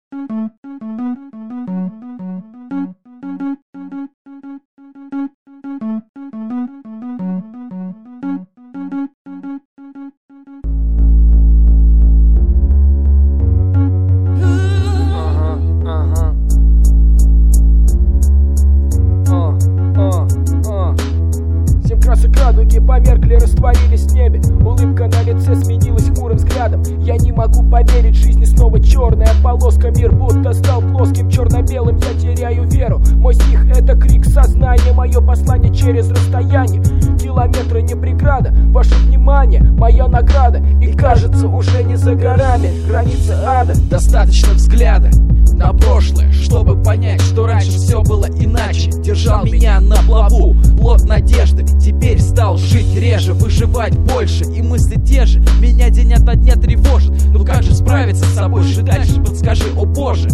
Семь красок радуги померкли, растворились в небе. Улыбка на лице сменилась хмурым взглядом. Я не могу поверить, жизнь снова черная полоска. Мир будто стал плоским, черно-белым, я теряю веру. Мой стих — это крик сознания, мое послание через расстояние. Километры не преграда, ваше внимание — моя награда. И кажется, уже не за горами граница ада. Достаточно взгляда на прошлое, чтобы понять, что раньше все было иначе. Держал меня на плаву плод надежды. Теперь стал жить реже, выживать больше. И мысли те же, меня день ото дня тревожит. Ну как же справиться с собой, жить дальше, подскажи, о боже.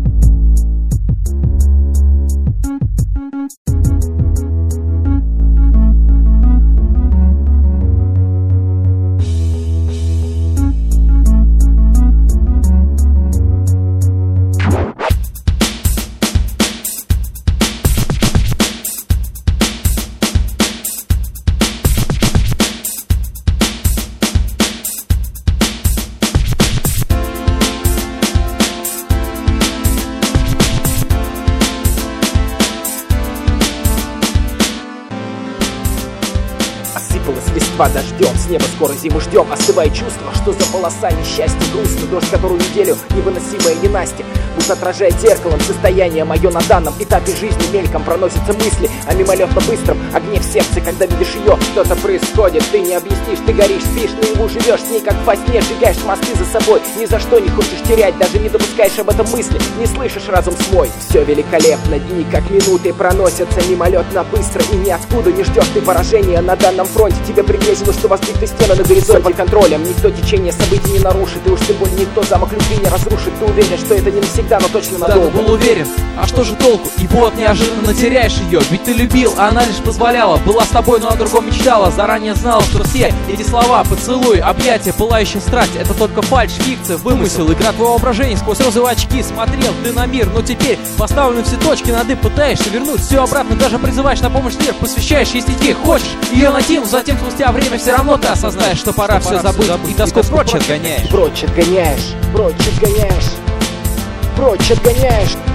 Осыпалась листва дождем, с неба скоро зиму ждем. Остывая чувство, что за полоса несчастья, грустно, дождь, которую неделю невыносимая ненастье. Будто отражает зеркалом состояние мое на данном этапе жизни. Мельком проносятся мысли о мимолетно быстром огне в сердце. Когда видишь ее, что-то происходит, ты не объяснишь, ты горишь, спишь, наяву живешь с ней, как во сне. Сжигаешь мосты за собой, ни за что не хочешь терять, даже не допускаешь об этом мысли, не слышишь разум свой. Все великолепно, дни как минуты проносятся мимолетно быстро, и ниоткуда не ждешь ты поражения на данном фронте. Тебе пригрезилось, что воздвигнуты стены на горизонте под контролем. Никто течение событий не нарушит, и уж тем более никто замок любви не разрушит. Ты уверен, что это не навсегда, но точно надолго. Да, ты был уверен, а что же толку? И вот неожиданно теряешь ее. Ведь ты любил, а она лишь позволяла. Была с тобой, но о другом мечтала. Заранее знала, что все эти слова, поцелуй, объятия, пылающая страсть — это только фальшь, фикция, вымысел, игра твоего воображения. Сквозь розовые очки смотрел ты на мир, но теперь поставлены все точки над «и», пытаешься вернуть все обратно, даже призываешь на помощь мир, посвящаешь ей стихи. Хочешь ее найти, но затем спустя время все равно ты осознаешь, что пора все забыть, и тоску прочь отгоняешь. Прочь отгоняешь, прочь отгоняешь, прочь отгоняешь.